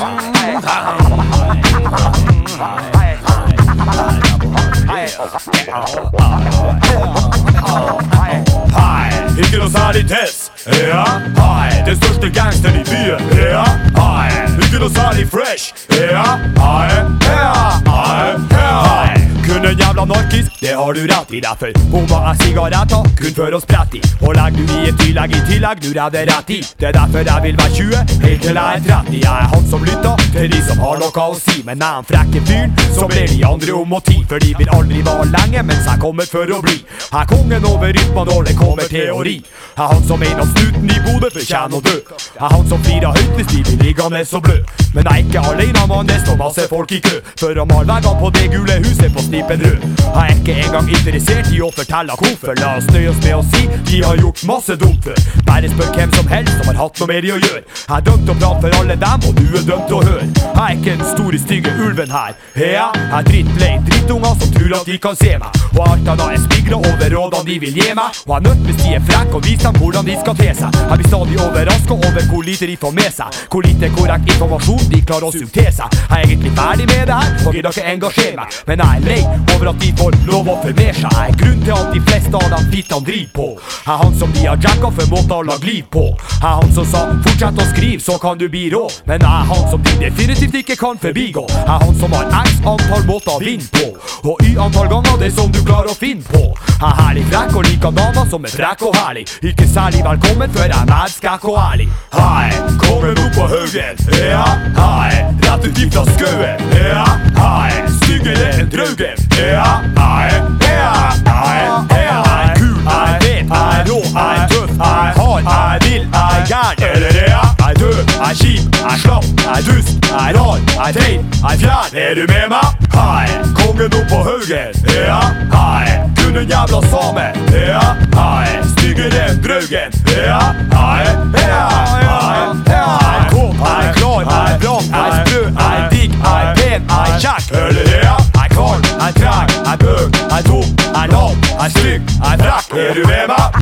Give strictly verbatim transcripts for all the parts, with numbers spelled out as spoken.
Ikke noe særlig tess, ja, hei. Den største gangsteren i byen, ja, hei. Ikke noe særlig fresh, ja, hei, ja, hei, hei. Kun en jævla narkis, det har du rett i. Derfor bomba jeg sigaretter, kun for å sprette i. Og legg du i et tillegg i tillegg, du redder rett i. Det er derfor jeg vil være tjue, helt til jeg er tretti. Jeg er han som lytter til de som har noe å si. Men jeg er en frekke fyren, så blir de andre om og ti. For de vil aldri være lenge, mens jeg kommer for å bli. Jeg er kongen over rytmen når det kommer teori. Jeg er han som mener at snuten i Bodø fortjener å dø. Jeg er han som flirer høyt hvis de blir liggende så blø. Men jeg er ikke alene, mann, det står masse folk i kø for å male veggene på det gule huset på Snipen rød. Jeg er ikke engang interessert i å fortelle hvorfor. La oss nøye oss med å si de har gjort masse dumt før. Bare spør hvem som helst som har hatt noe mer i å gjøre. Jeg er dømt å prate for alle dem, og du er dømt å høre. Jeg er ikke den store stygge ulven her. Ja, jeg er drittlei drittunger som tror at de kan se meg. Og alt annet er spigret over rådene de vil gi meg. Og jeg er nødt hvis de er frekk og vise dem hvordan de skal te seg. Jeg blir stadig overrasket over hvor lite de får med seg. Hvor lite korrekt informasjon de klarer å suge til seg. Jeg er egentlig ferdig med det her, og gidder ikke engasjere meg. Men jeg er lei over at de får lov å formere seg. Jeg er grunn til at de fleste av dem fittene driver på. Jeg er han som de har jacka for måter å lage liv på. Jeg er han som sa, fortsett å skrive, så kan du bli rå. Men jeg er han som de definitivt ikke kan forbigå. Jeg er han som har x antall måter å vinne på. Og y antall ganger det som du klarer å finne på. Jeg er herlig frekk og liker damer som er frekk og herlig. Ikke særlig velkommen før jeg er mad, skrekk og ærlig. Hei, kongen opp på haugen, ja, hei. Rett ut ifra skauen, ja, hei. Styggere enn draugen, ja, hei, ja, hei, ja. Jeg er kul, jeg vet, jeg er rå, jeg er tøff, jeg er hard, jeg er vill, jeg er gæren. Eller er jeg? Jeg er død, jeg er kjip, jeg er slapp, jeg er dust, jeg er rar, jeg er teit, jeg er fjern. Er du med meg? Hei, kongen opp på haugen, ja, hei. Kun en jævla same, ja, hei. Styggere enn draugen, ja, hei, ja, hei, ja. Jeg er kåt, jeg er klar, jeg er bra, jeg er sprø, jeg er digg, jeg er pen, jeg er kjekk. Eller er jeg? Jeg er kald, jeg er treg, jeg er bøg, jeg er dum, jeg er lav, jeg er stygg, jeg er frekk. Er du med meg?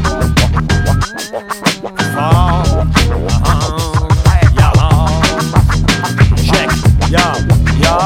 Sjekk, ja, ja.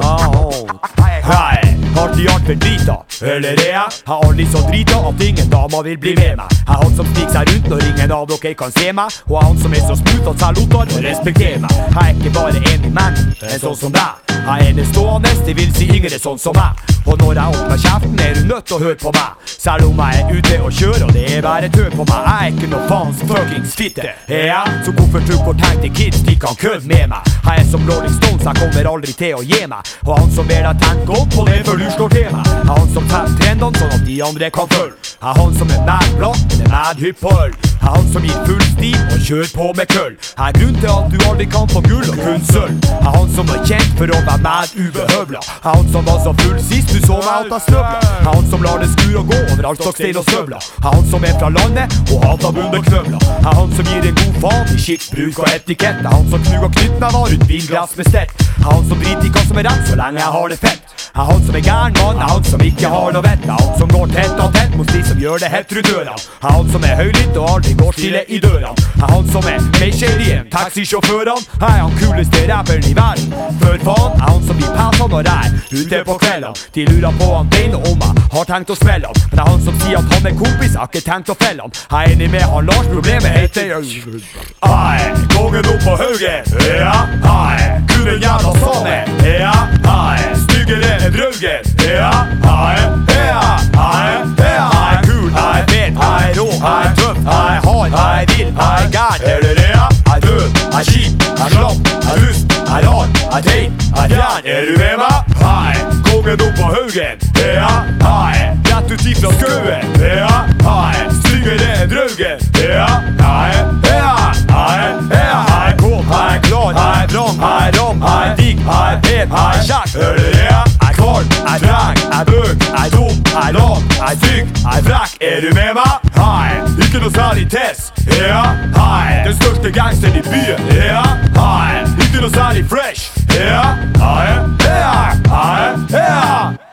Hei, har de alt for drita? Eller er jeg? Jeg er aldri så drita at ingen damer vil bli med meg. Jeg er han som stikker seg rundt når ingen av dere kan se meg. Og jeg er han som er så smooth at selv Ottar må respektere meg. Jeg er ikke bare en i menn, en sånn som deg. Jeg er enestående, det vil si yngre sånn som meg. Og når jeg åpner kjeften er du nødt til å høre på meg. Selv om jeg er ute og kjører, og det er bare tøv på meg. Jeg er ikke noe faens fuckings fitte, er jeg? Så hvorfor tror hvor tenkte kids de kan kødde med meg? Jeg er som Rolling Stones, jeg kommer aldri til å gi meg. Og han som ber deg tenke godt på det før du slår til meg. Jeg er han som tar trendene sånn at de andre kan følge. Jeg er han som er mad blått, men er mad hypp på øl. Jeg er han som gir full stiv og kjører på med køll. Jeg er grunn til at du aldri kan få gull og kun sølv. Jeg er han som er kjent for å være mad ubehøvla. Jeg er han som var så full sist du så meg alt av snøvla. Jeg er han som lar det skure og gå over alt slags stein og støvla. Jeg er han som er fra landet og hater bundeknøvla. Jeg er han som gir en god faen i skitt, bruk og etikett. Jeg er han som knug og knyttnevar rundt vinglass med stett. Jeg er han som driter i hva som er rett så lenge jeg har det fett. Jeg er han som er gæren mann, jeg er han som ikke har noe vett. Jeg er han som går tett og tett mot de som gjør det helt rundt dørene. Jeg er han som er høylytt og aldri går stille i dørene. Jeg er han som er meisjerien, taxisjåførene. Jeg er han kuleste rapperen i verden. Før faen, jeg er han som blir pæsa når jeg er ute på kveldene. De lurer på han Deine om jeg har tenkt å smelle han. Men jeg er han som sier at han er kompis, jeg har ikke tenkt å felle han. Jeg er enig med han Lars, problemet heter Hei, kongen opp på haugen, ja, hei. Kun en jævla same, ja, hei. Styggere enn draugen, ja, hei, ja, hei, ja. Jeg er kul, jeg er fet, jeg er rå, jeg er tøff, jeg er hard, jeg er vill, jeg er gæren. Eller er jeg? Jeg er død, jeg er kjip, jeg er slapp, jeg er rust, jeg er rar, jeg er teit, jeg er fjern. Er du med meg? Hei, kongen opp på haugen, ja, hei. Rett ut ifra skauen, ja, hei. Styggere enn draugen, ja, hei, ja, hei, ja. Jeg er kåt, jeg er klar, jeg er vrang, jeg er ram, jeg er digg, jeg er pen, jeg er kjekk. Eller er jeg? Jeg er kald, jeg er treg, jeg er bøg, jeg er dum, jeg er lav, jeg er stygg, jeg er frekk. Er du med meg? Hei, ikke noe særlig tess, ja, hei. Den største gangsteren i byen, ja, hei. Ikke noe særlig fresh, ja, hei, ja, hei, ja.